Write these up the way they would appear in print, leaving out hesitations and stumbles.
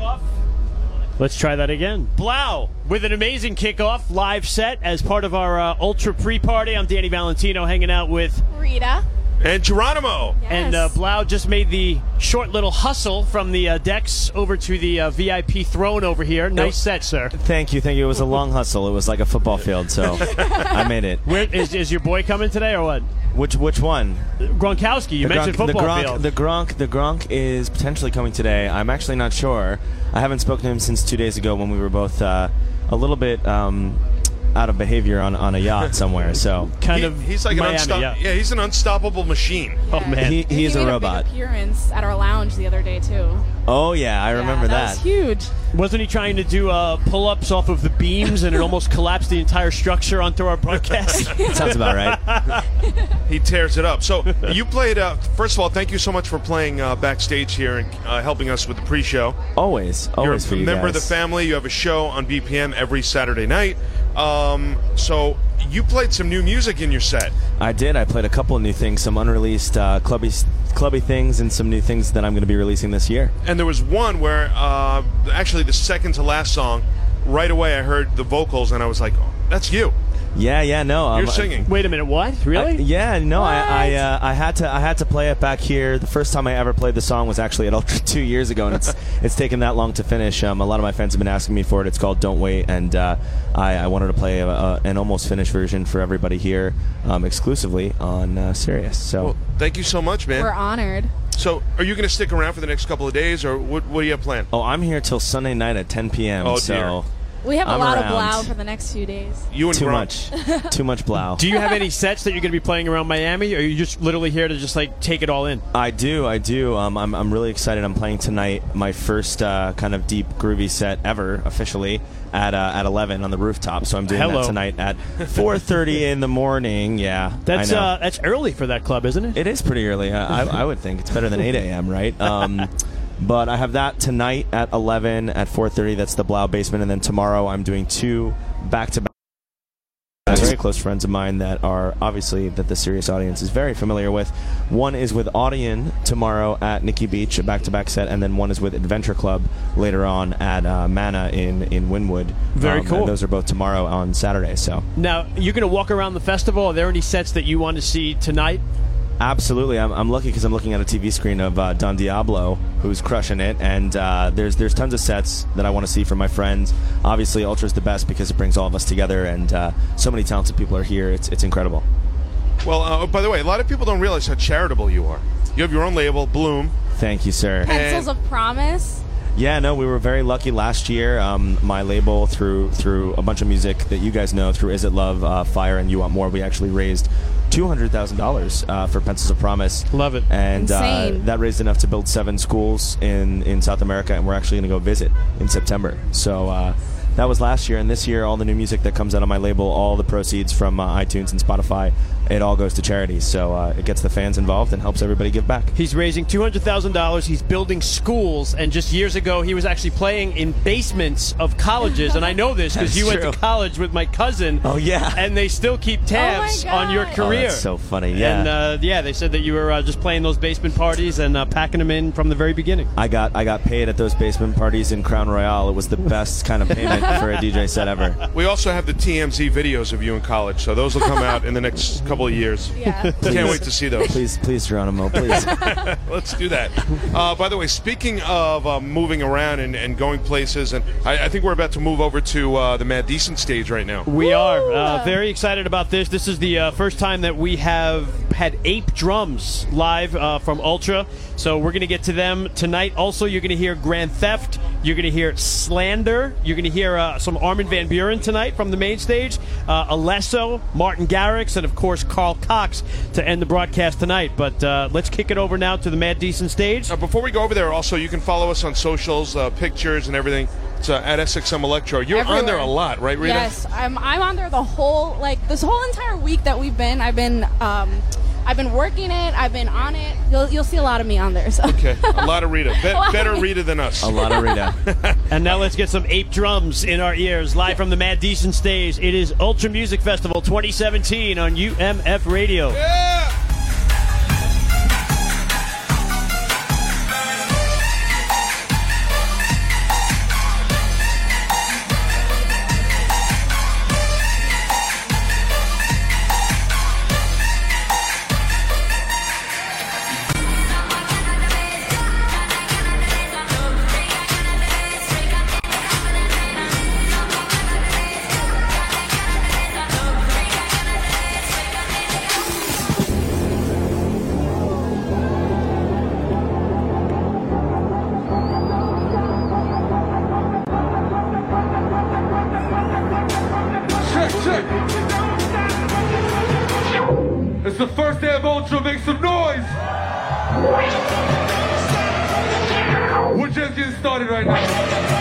kickoff. Let's try that again. Blau with an amazing kickoff live set as part of our Ultra pre-party. I'm Danny Valentino hanging out with Rita. And Geronimo. Yes. And Blau just made the short little hustle from the decks over to the VIP throne over here. Nice set, sir. Thank you. It was a long hustle. It was like a football field, so I made it. Where, is your boy coming today or what? Which one? Gronkowski. You mentioned football field. The Gronk is potentially coming today. I'm actually not sure. I haven't spoken to him since 2 days ago when we were both a little bit out of behavior on a yacht somewhere. So he's like Miami, he's an unstoppable machine. Oh man, he is a robot. He made a big appearance at our lounge the other day too. Oh yeah, I remember that. That was huge. Wasn't he trying to do pull-ups off of the beams and it almost collapsed the entire structure onto our broadcast? Sounds about right. He tears it up. So you played. First of all, thank you so much for playing backstage here and helping us with the pre-show. Always You're for a you member guys. of the family. You have a show on BPM every Saturday night. So you played some new music in your set. I did. I played a couple of new things, some unreleased clubby things, and some new things that I'm going to be releasing this year. And there was one where, actually the second to last song, right away I heard the vocals and I was like, oh, that's you. Yeah, no. You're singing. Wait a minute, what? Really? I had to play it back here. The first time I ever played the song was actually at Ultra 2 years ago, and it's taken that long to finish. A lot of my fans have been asking me for it. It's called Don't Wait, and I wanted to play an almost finished version for everybody here, exclusively on Sirius. So well, thank you so much, man. We're honored. So are you going to stick around for the next couple of days, or what do you have planned? Oh, I'm here till Sunday night at 10 p.m. Oh, so dear. We have a I'm lot around. of Blau for the next few days. You and too Gronk. much Blau. Do you have any sets that you're going to be playing around Miami, or are you just literally here to just like take it all in? I do. I'm really excited. I'm playing tonight my first kind of deep groovy set ever officially at 11 on the rooftop. So I'm doing that tonight at 4:30 in the morning. Yeah, that's early for that club, isn't it? It is pretty early. I would think it's better than 8 a.m. Right? But I have that tonight at 11 at 4:30. That's the Blau Basement, and then tomorrow I'm doing 2 back-to-back. Very close friends of mine that are obviously that the Sirius audience is very familiar with. One is with Audion tomorrow at Nikki Beach, a back-to-back set, and then one is with Adventure Club later on at Mana in Wynwood. Very cool. And those are both tomorrow on Saturday. So now you're going to walk around the festival. Are there any sets that you want to see tonight? Absolutely. I'm lucky because I'm looking at a TV screen of Don Diablo, who's crushing it, and there's tons of sets that I want to see from my friends. Obviously, Ultra's the best because it brings all of us together, and so many talented people are here. It's incredible. Well, by the way, a lot of people don't realize how charitable you are. You have your own label, Bloom. Thank you, sir. Pencils of Promise. Yeah, no, we were very lucky last year. My label, through a bunch of music that you guys know, through Is It Love, Fire, and You Want More, we actually raised $200,000 for Pencils of Promise. Love it. And Insane. that raised enough to build 7 schools in South America, and we're actually going to go visit in September. So that was last year, and this year all the new music that comes out of my label, all the proceeds from iTunes and Spotify, it all goes to charities. So it gets the fans involved and helps everybody give back. He's raising $200,000. He's building schools, and just years ago he was actually playing in basements of colleges, and I know this because you went to college with my cousin. Oh, yeah. And they still keep tabs on your career. Oh, that's so funny, yeah. And they said that you were just playing those basement parties and packing them in from the very beginning. I got paid at those basement parties in Crown Royale. It was the best kind of payment for a DJ set ever. We also have the TMZ videos of you in college, so those will come out in the next couple of years. Yeah. Can't wait to see those. Please, Geronimo, please. Let's do that. By the way, speaking of moving around and going places, and I think we're about to move over to the Mad Decent stage right now. We are very excited about this. This is the first time that we have had Ape Drums live from Ultra, so we're going to get to them tonight. Also, you're going to hear Grand Theft. You're going to hear Slander. You're going to hear some Armin van Buuren tonight from the main stage. Alesso, Martin Garrix, and of course Carl Cox to end the broadcast tonight. But let's kick it over now to the Mad Decent stage. Before we go over there, also you can follow us on socials, pictures, and everything. It's at SXM Electro. You're Everywhere. on there a lot, right, Rita? Yes, I'm on there this whole entire week that we've been. I've been working it. I've been on it. You'll see a lot of me on there. So. Okay, a lot of Rita. Better Rita than us. A lot of Rita. And now let's get some Ape Drums in our ears, live from the Mad Decent stage. It is Ultra Music Festival 2017 on UMF Radio. Yeah! We're just getting started right now.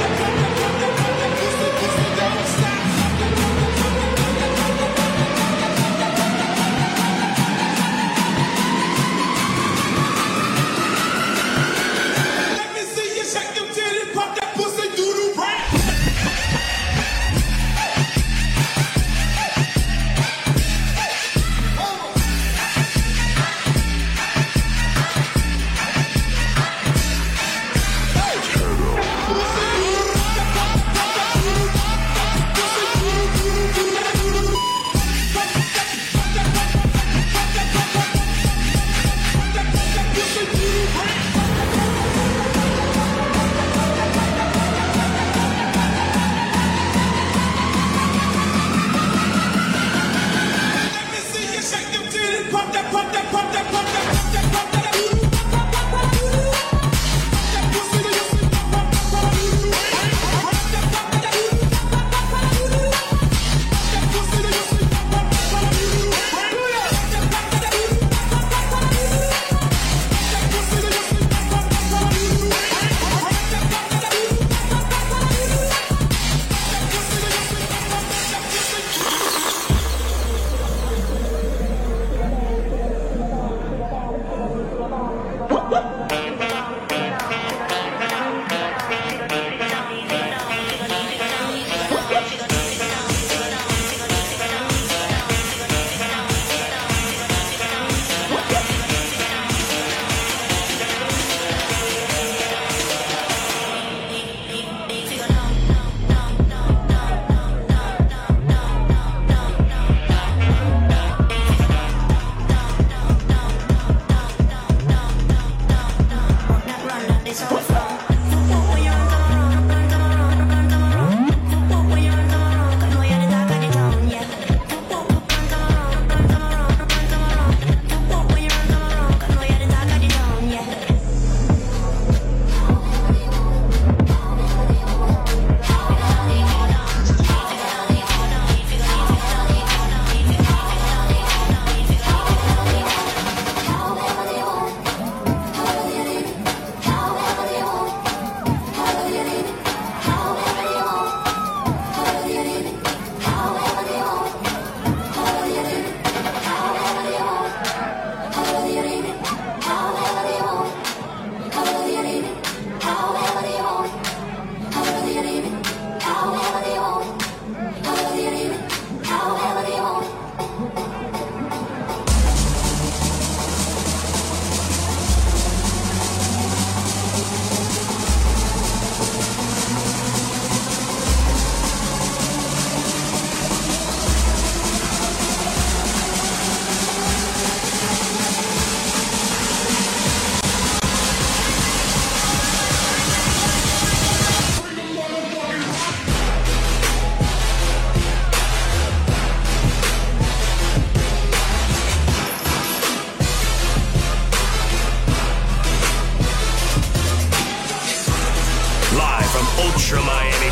Ultra Miami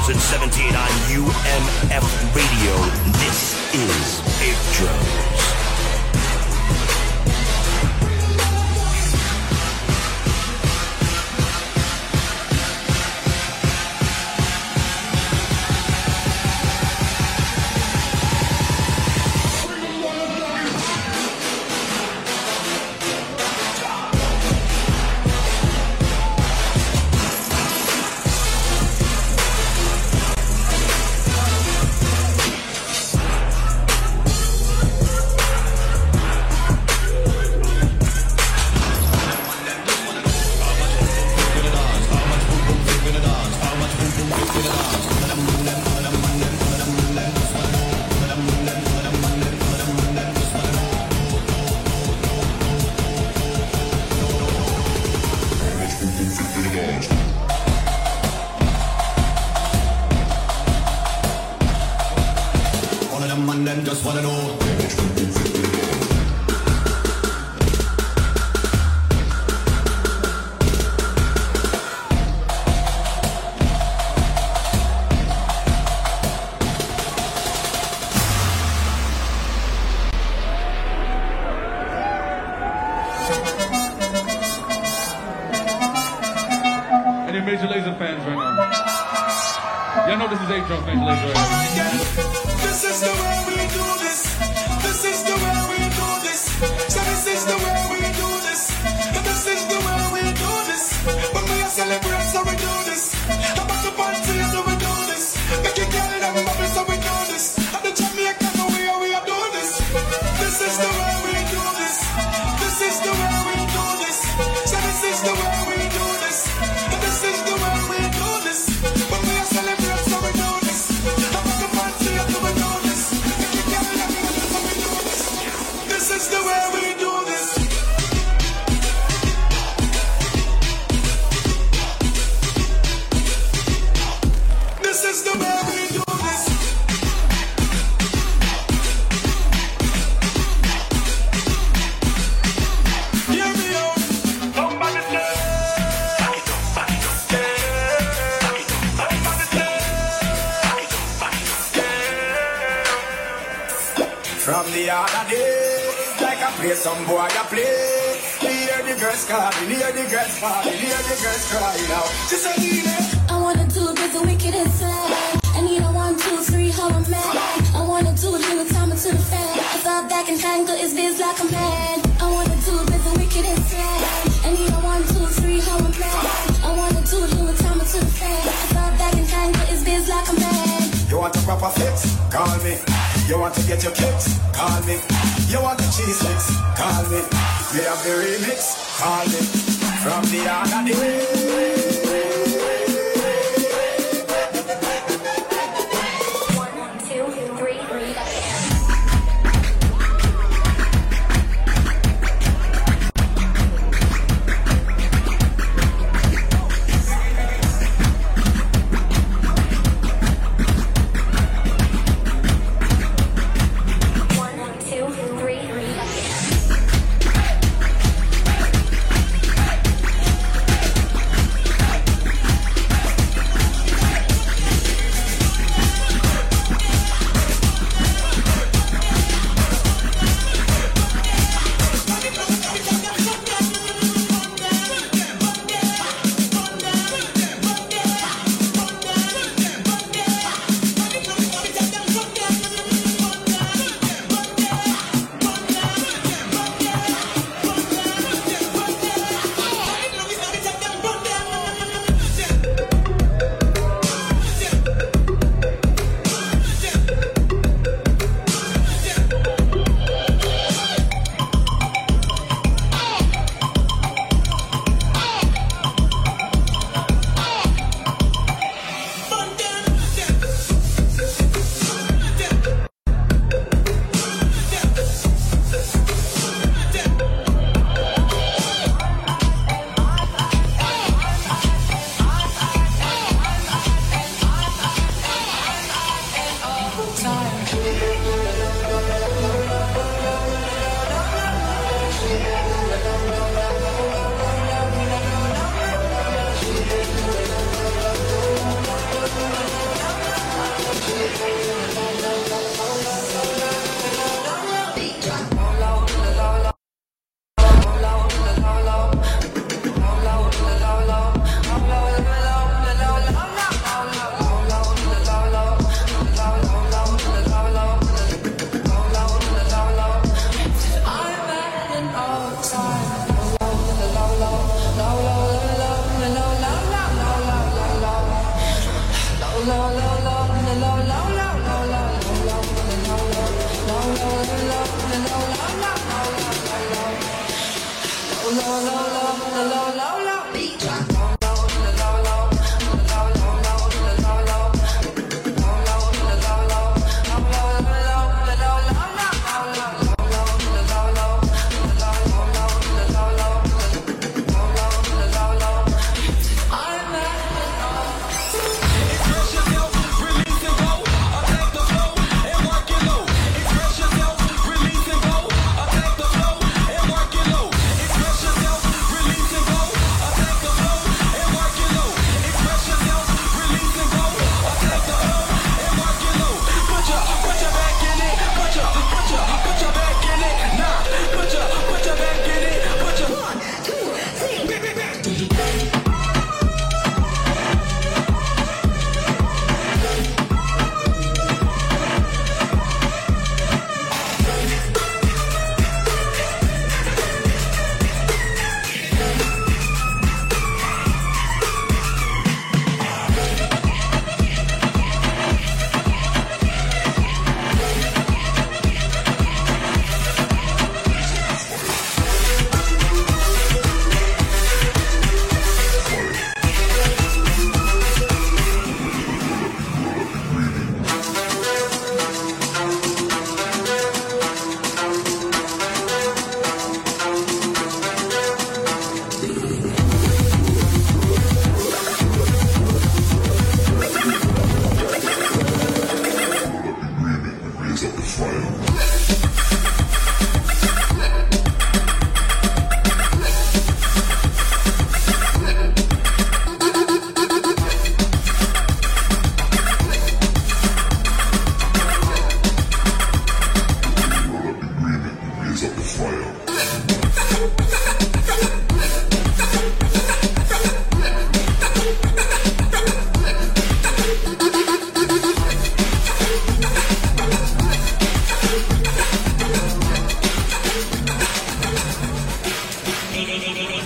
2017 on UMF Radio. This is Ape Drums. Any Major Lazer fans right now? Y'all know this is 8 Drums, Major Lazer. This is the way we do this. This is the way we do this. So this is the way we do this. This is the way we do this. When we are celebrate, so we do this. About the party, so we do this. Make it get it and bubble, so we do this. At the Jamaican, we are doing this. This is the way we do this. This is the way we do this. So this is the way we do this. This is the way we do this. When we are celebrate, so we do this. About the party, so we do this. Make it get it and bubble, so we do this. This is the way we do this. This is the way we do this. Hear me out. Somebody say, back it up, back it up. Somebody say, back it up, back it up. From the other day, like I play some boy, I play. Hear the girls calling, hear the girls falling, hear the girls crying out. She said, I wanna do it with the wicked inside. I need a 1, 2, 3, how I'm mad. I wanna do it with the time to the fan. I thought back and tangle is biz like a man. I wanna do it with the wicked inside. I need a 1, 2, 3, how I'm mad. I wanna do it with the time to the fan. I thought back and tangle is biz like a man. you want a proper fix? Call me. You want to get your kicks? Call me. You want the cheese sticks? Call me. We have the remix? Call me. From the other day. 1, 2, 3, 3.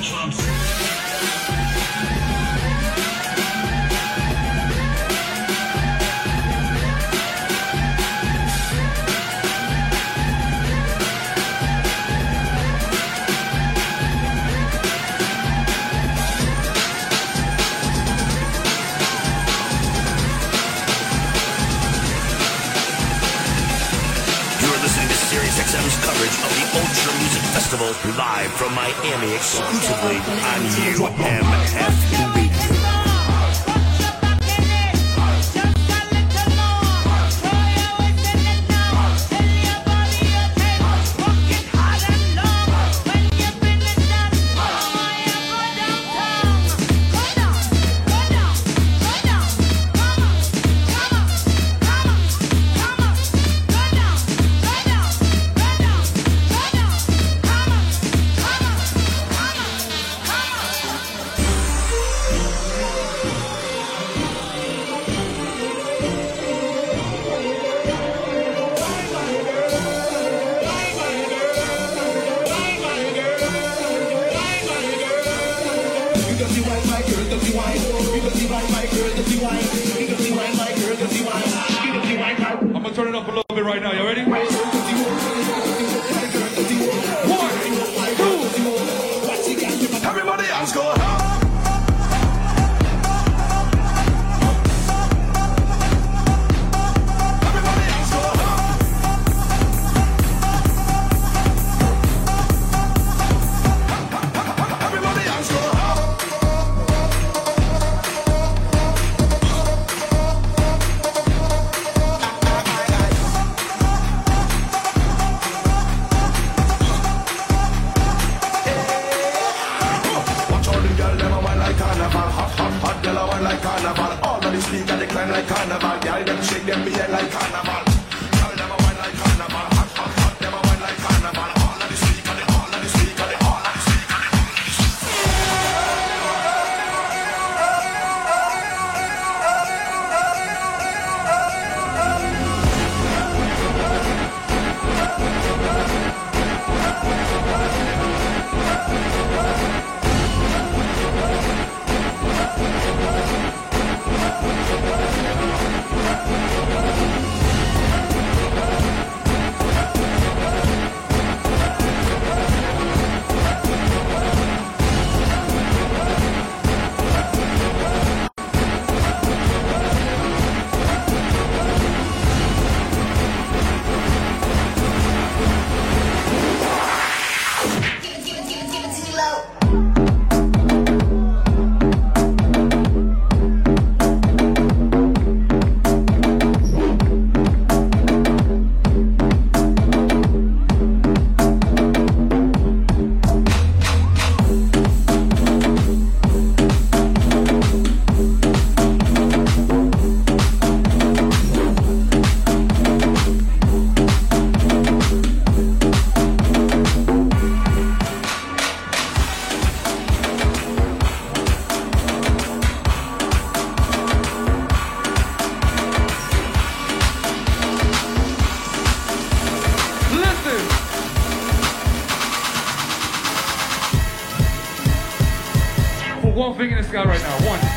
SiriusXM's coverage of the Ultra Music Festival live from Miami exclusively on UMF Radio. I'm gonna turn it up a little bit right now. You ready? 1, 2, everybody else go. One finger in the sky right now. 1.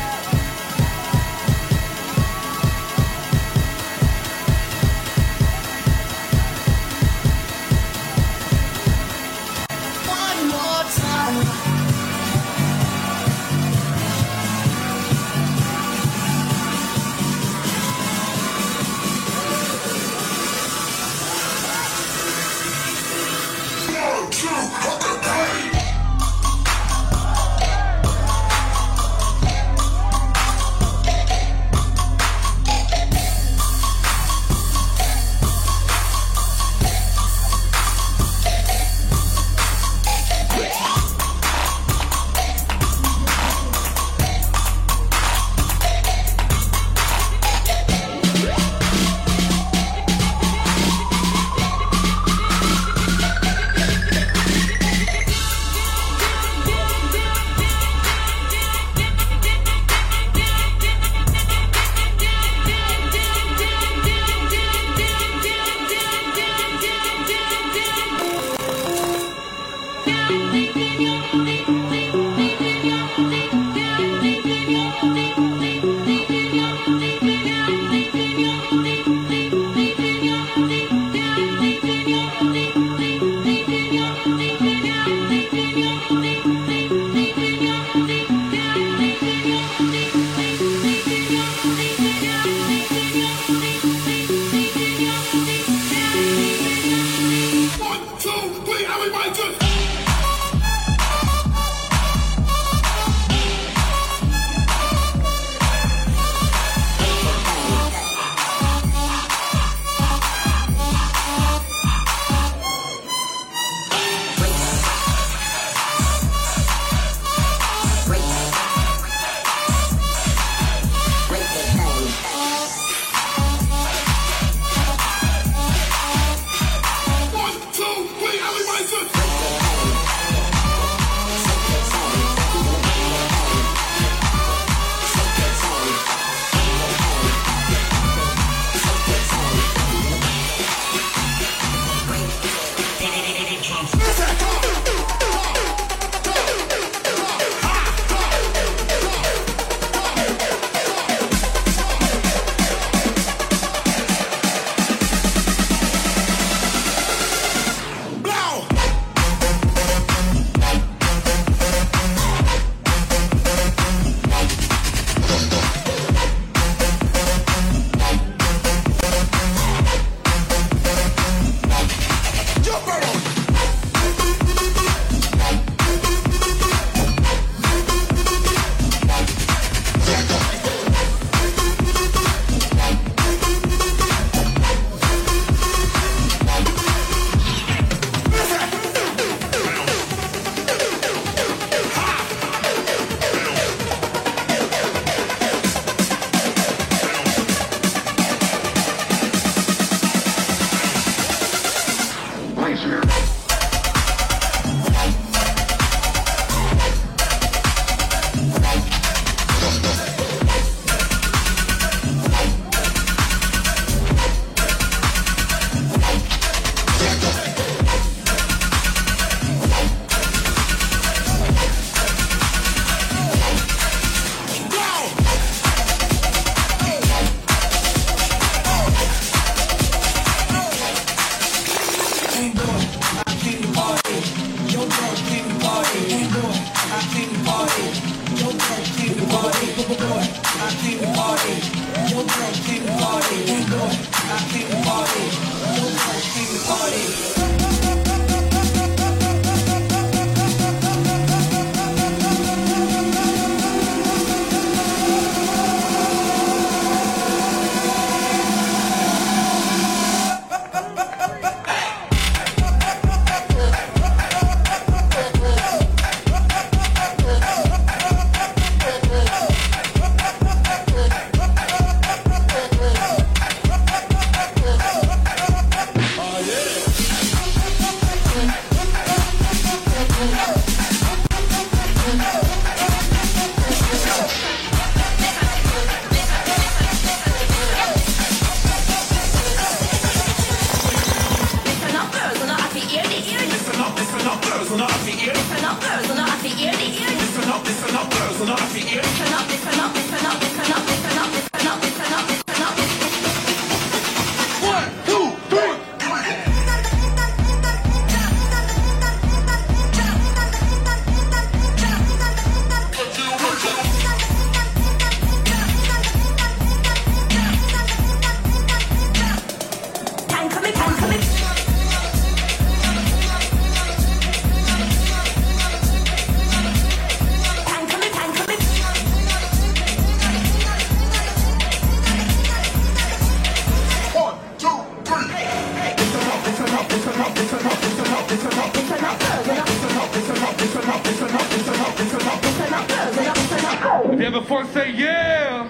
If you have a fork, say yeah.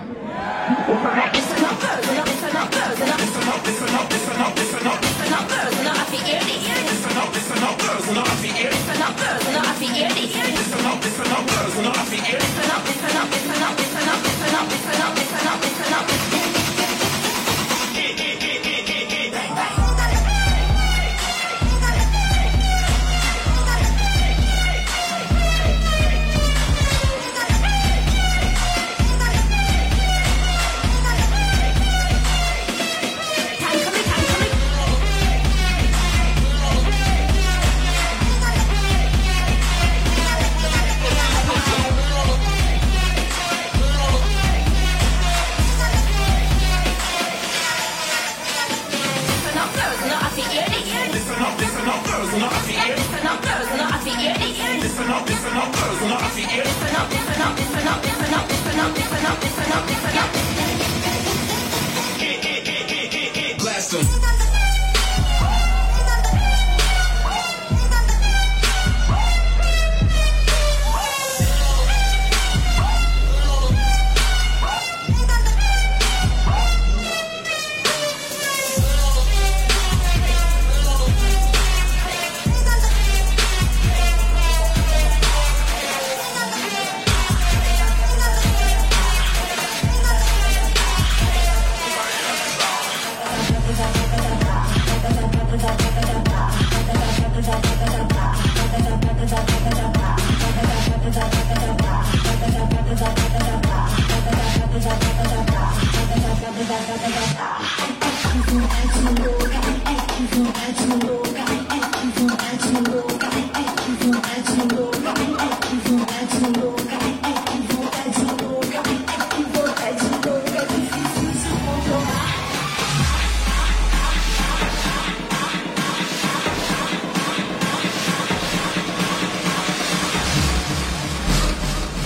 Blast 'em.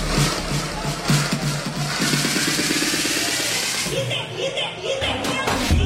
You there.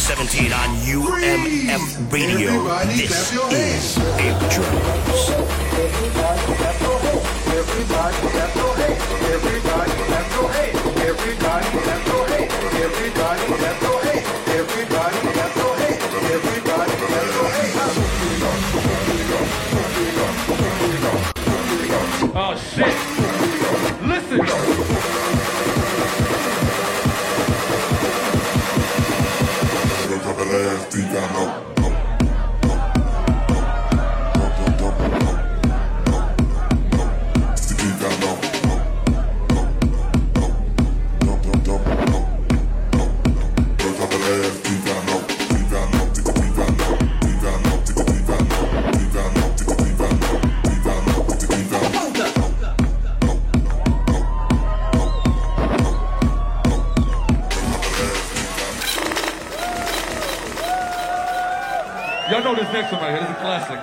17 on UMF Radio. This is Ape Drums. Oh shit! Listen! Y'all know this next one right here. This is a classic.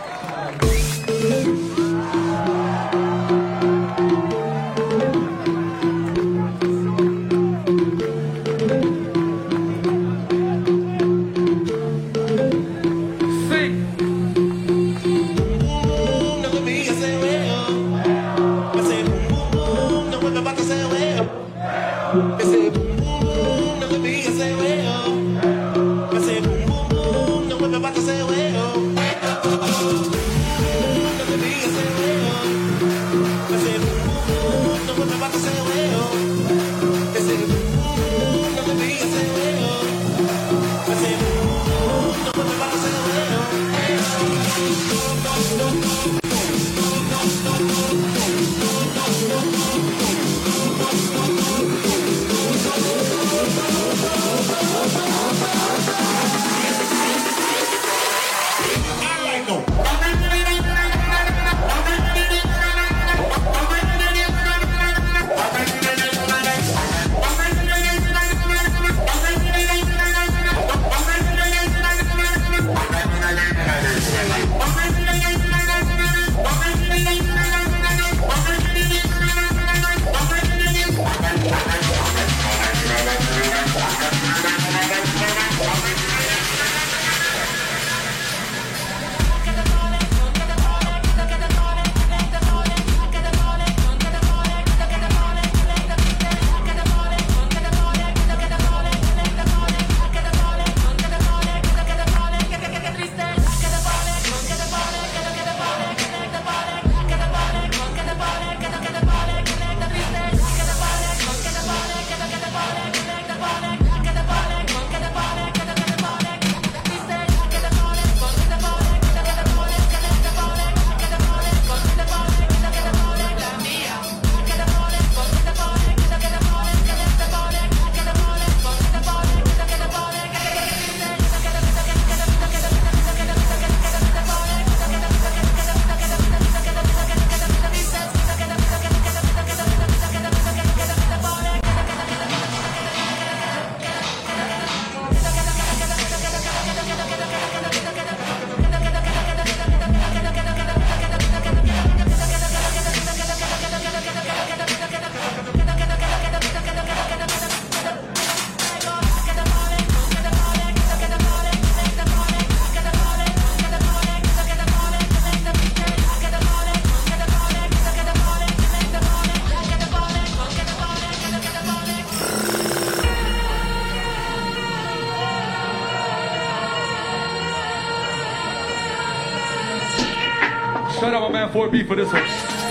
Shout out my man 4B for this one.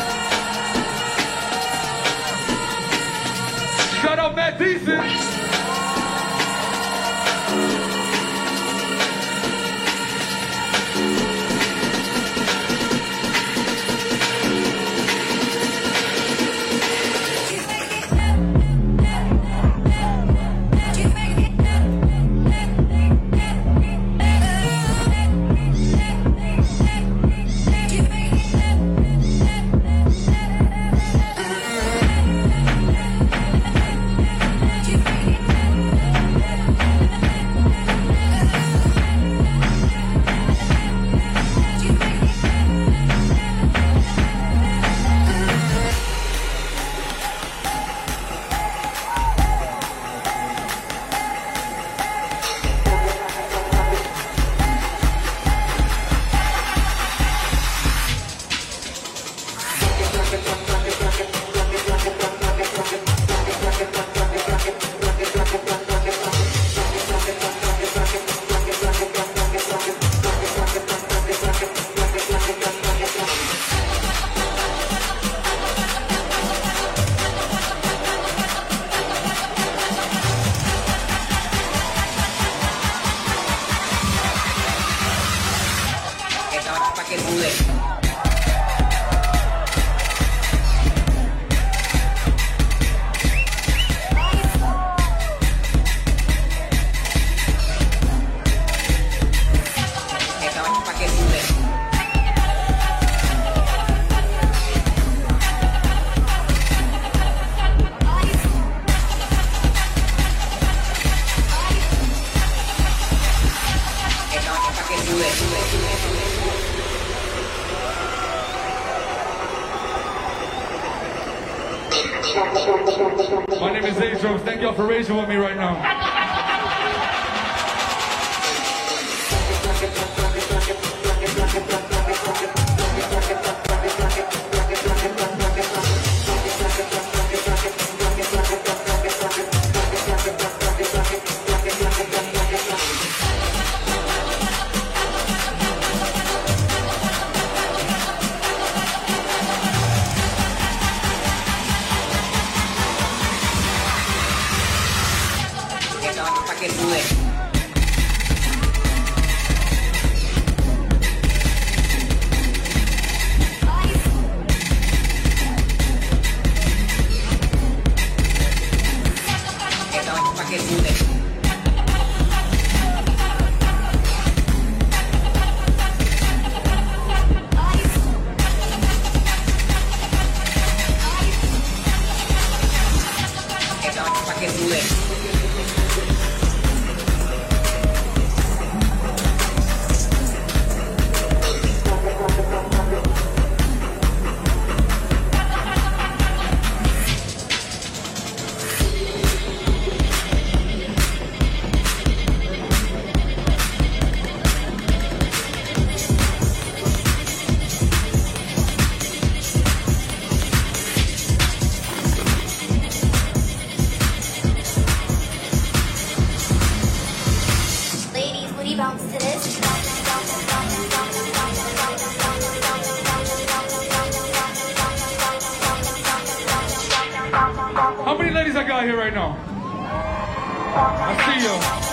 Shout out Matt Decent. You My name is Atrums. Thank y'all for raging with me right now. How many ladies I got here right now? I see you.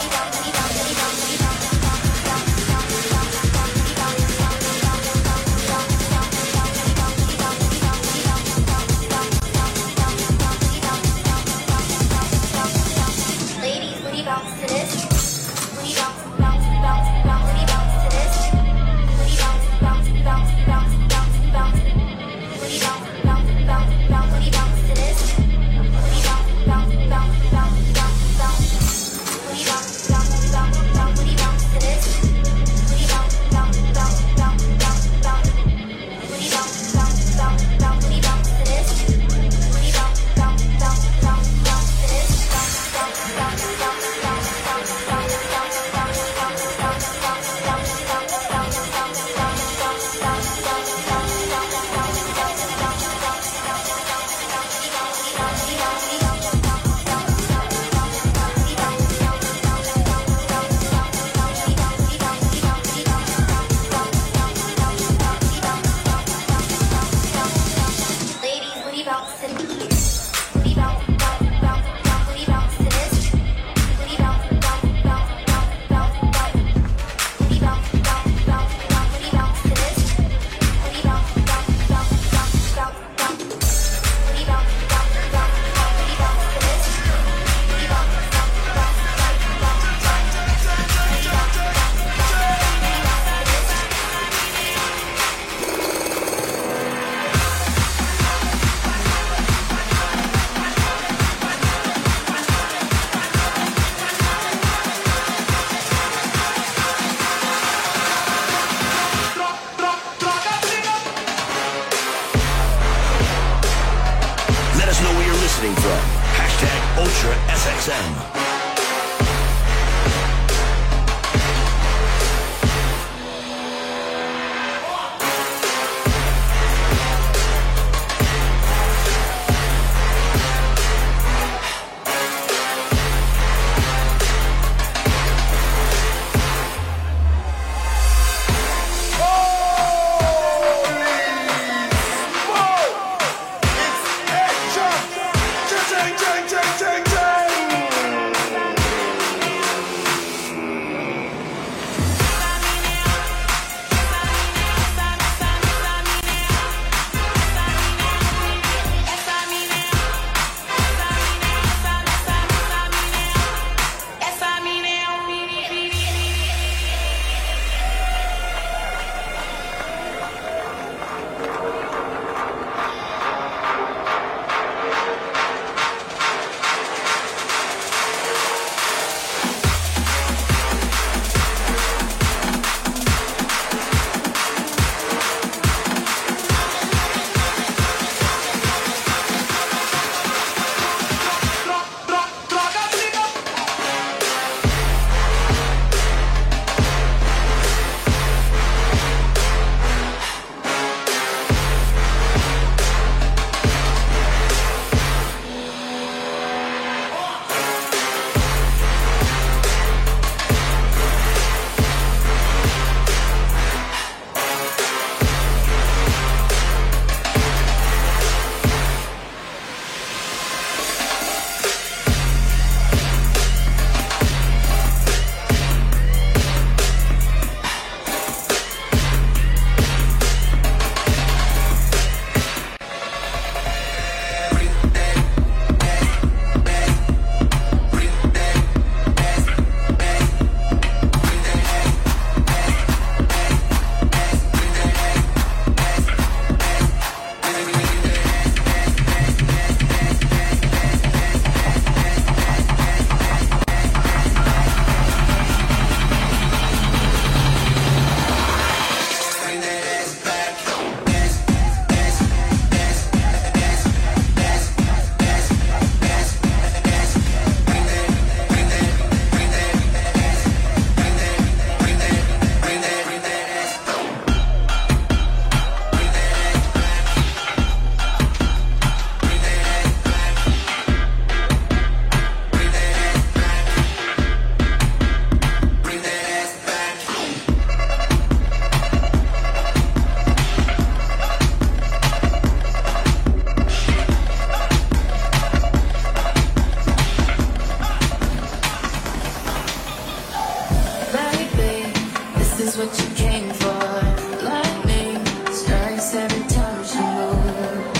knows what you came for. Lightning strikes every time she moves.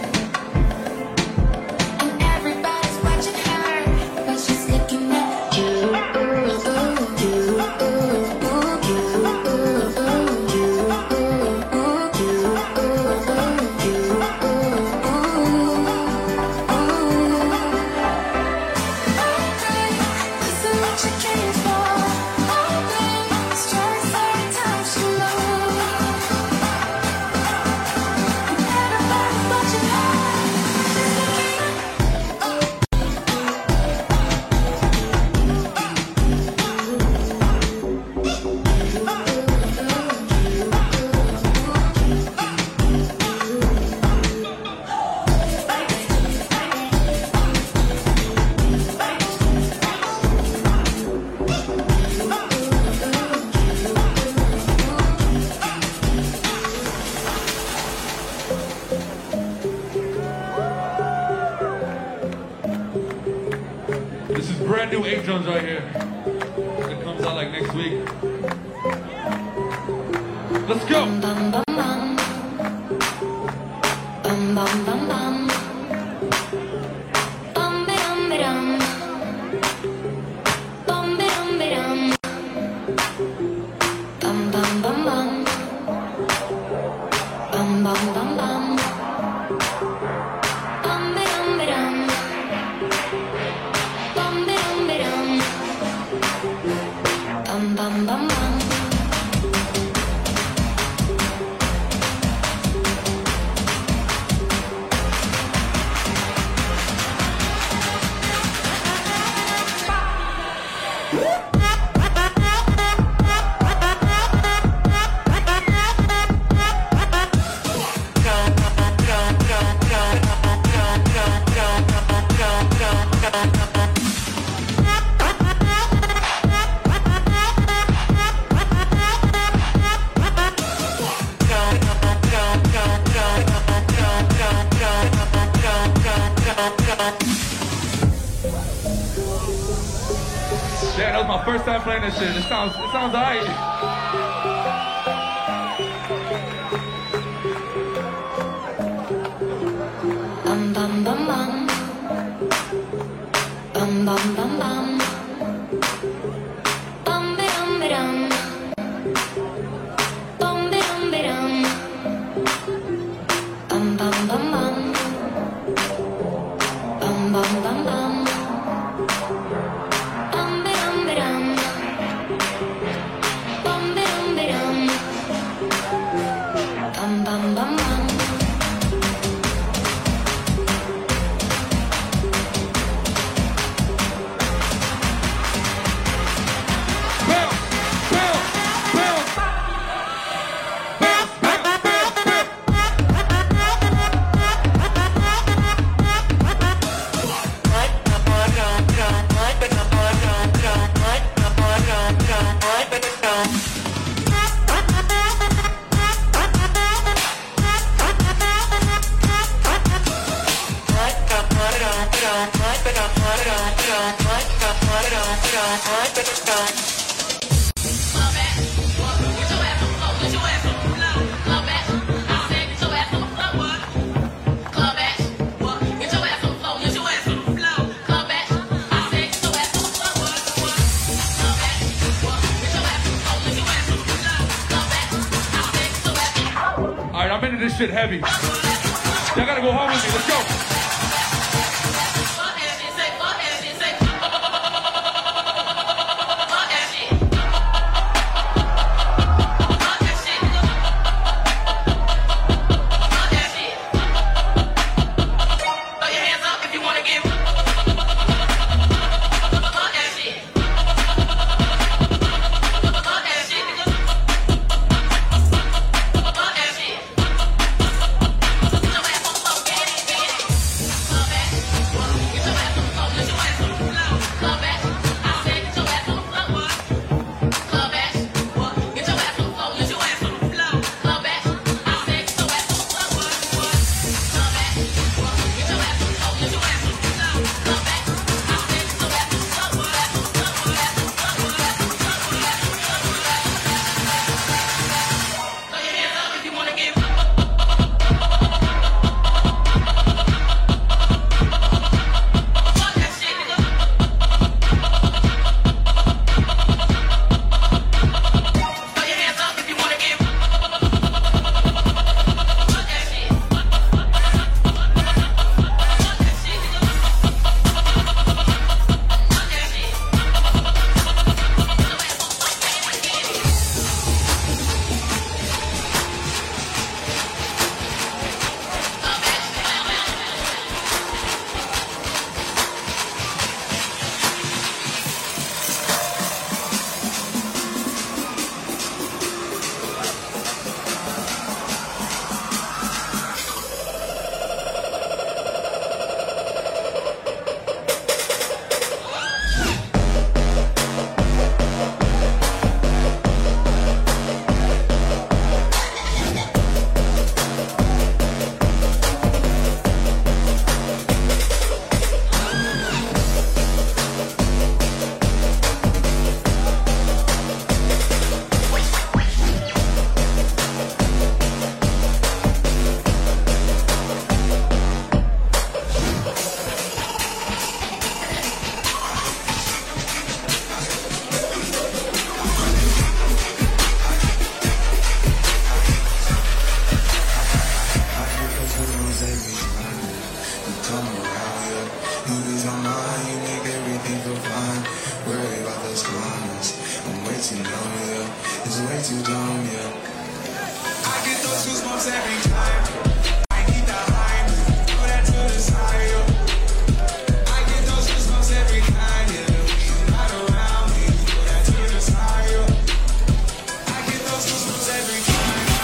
And everybody's watching her, but she's looking at you. This is brand new 8 drums right here. It comes out like next week. Let's go. Bum bum bum. Bum bum bum bum. Bum bum bum. Bum bum bum. Bum bum bum bum. Bum bum bum bum. Bum bum bum. Bum bum bum. Bum bum bum bum. Yeah, that was my first time playing this shit. It sounds alright. Bum bum bum bum. Bum bum bum bum. Bum bum bum. Bum bum bum. Bum bum bum bum. Bum bum bum bum. Bum bum bum. Bum bum bum. Bum bum bum bum. Alright, I'm into this shit heavy. Y'all gotta go home with me. Let's go. is way too dumb, yeah. I get those goosebumps every time. I need the hype, throw that to the side, yo. I get those goosebumps every time, yeah. When you're not around me, throw that to the side, yo. I get those goosebumps every time.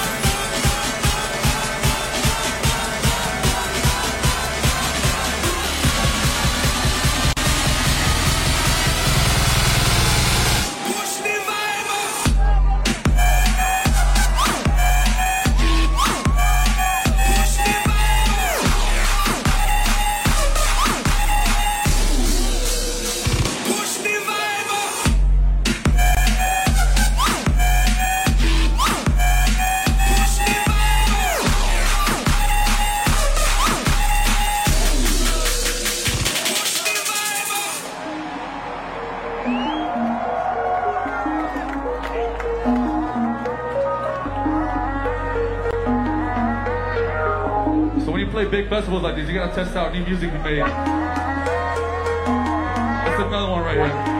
Big festivals like these, you gotta test out new music we made. That's another one right here.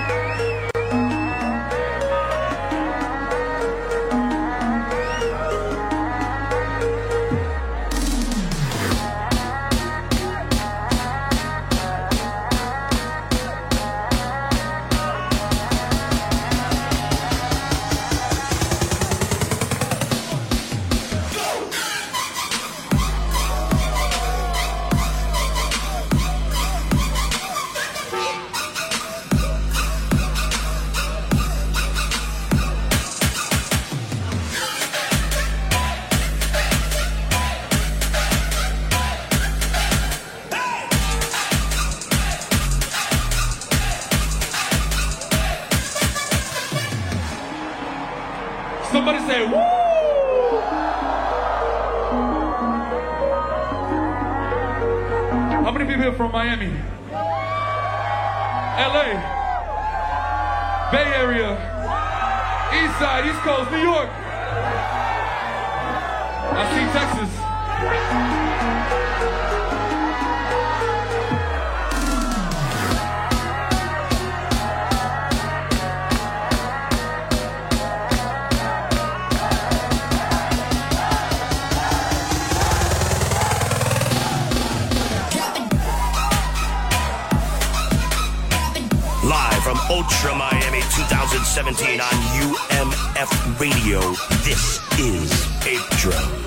Somebody say, woo! How many people here from Miami? LA? Bay Area? East Side, East Coast, New York? I see Texas. Live from Ultra Miami 2017 on UMF Radio, this is Ape Drums.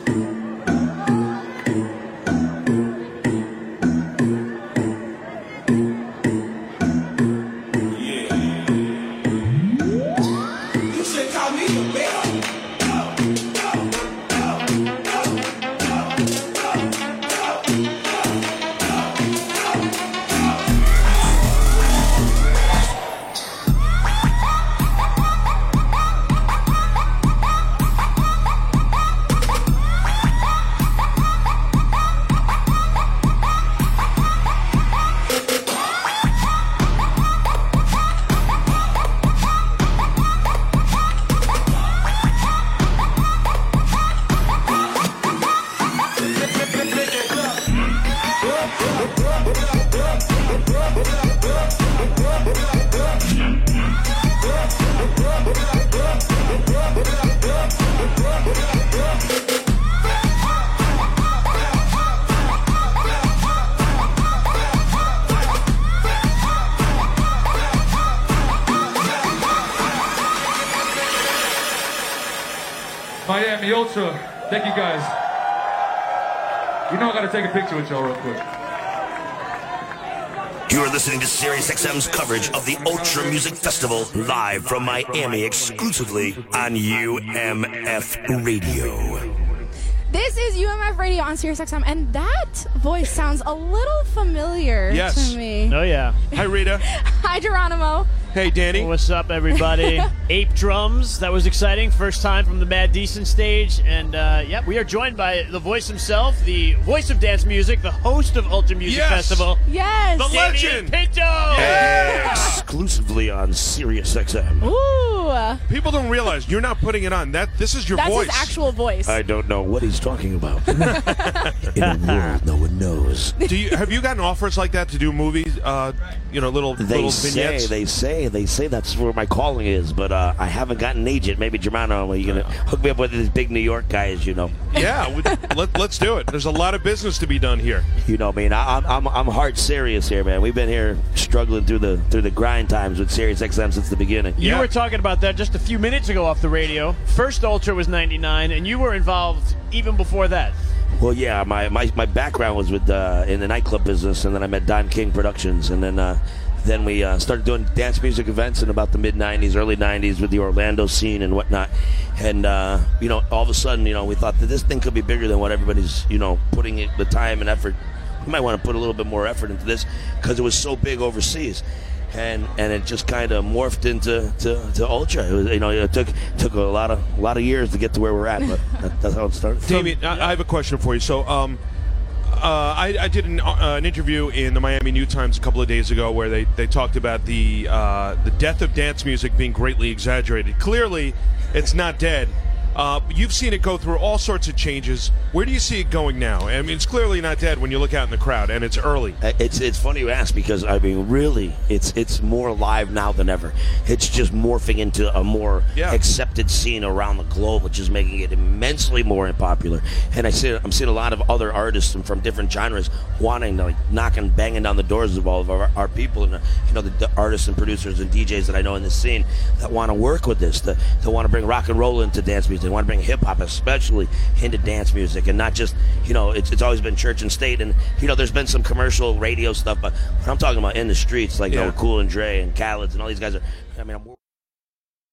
You should call me the bear. Miami Ultra, thank you guys. You know I gotta take a picture with y'all real quick. You're listening to SiriusXM's coverage of the Ultra Music Festival live from Miami exclusively on UMF Radio. This is UMF Radio on SiriusXM, and that voice sounds a little familiar Yes. to me. Oh, yeah. Hi, Rita. Hi, Geronimo. Hey, Danny. What's up, everybody? Ape Drums. That was exciting. First time from the Mad Decent stage. And, we are joined by the voice himself, the voice of dance music, the host of Ultra Music Yes. Festival, Yes. The Damian legend. Pinto. Exclusively on SiriusXM. Ooh. People don't realize you're not putting it on. This is your That's voice. his actual voice. I don't know what he's talking about. In a world no one knows. Have you gotten offers like that to do movies? Little They vignettes. say that's where my calling is, but I haven't gotten an agent. Maybe Germano, are you gonna hook me up with these big New York guys? You know. Yeah, let's do it. There's a lot of business to be done here. You know, man, I'm hard serious here, man. We've been here struggling through the grind times with SiriusXM since the beginning. You Yeah. were talking about that just a few minutes ago off the radio. First Ultra was 99, and you were involved even before that. Well, yeah, my background was with in the nightclub business, and then I met Don King Productions, and then we started doing dance music events in about the mid-'90s, early '90s with the Orlando scene and whatnot. And all of a sudden, we thought that this thing could be bigger than what everybody's putting the time and effort. We might want to put a little bit more effort into this because it was so big overseas. And it just kind of morphed into Ultra. It was, it took a lot of years to get to where we're at, but that's how it started. Damien, I have a question for you. So, I did an interview in the Miami New Times a couple of days ago where they talked about the death of dance music being greatly exaggerated. Clearly, it's not dead. You've seen it go through all sorts of changes. Where do you see it going now? I mean, it's clearly not dead when you look out in the crowd, and it's early. It's funny you ask because, I mean, really, it's more live now than ever. It's just morphing into a more accepted scene around the globe, which is making it immensely more popular. And I'm seeing a lot of other artists from different genres wanting to, banging down the doors of all of our people, and the artists and producers and DJs that I know in this scene that want to work with this, that want to bring rock and roll into dance music. They want to bring hip-hop especially into dance music, and not just, it's always been church and state, and there's been some commercial radio stuff, but I'm talking about in the streets, like Cool and Dre and Khaled and all these guys I'm